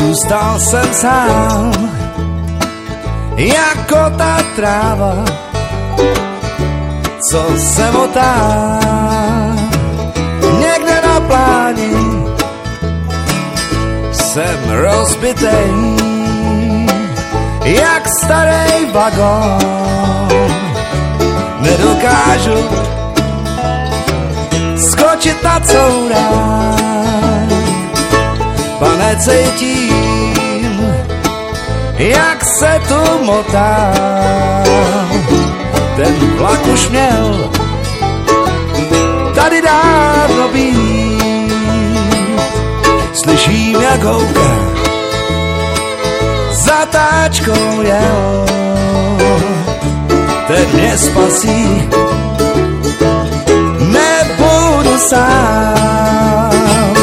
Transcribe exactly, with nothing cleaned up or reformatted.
zůstal jsem sám, jako ta tráva, co se motá někde na pláni. Jsem rozbitej, jak starý vagón. Nedokážu skočit na courák, pane, cítím, jak se tu motá. Ten vlak už měl tady dávno být. Slyším, jak houká zatáčkou jel. Ten mě spasí,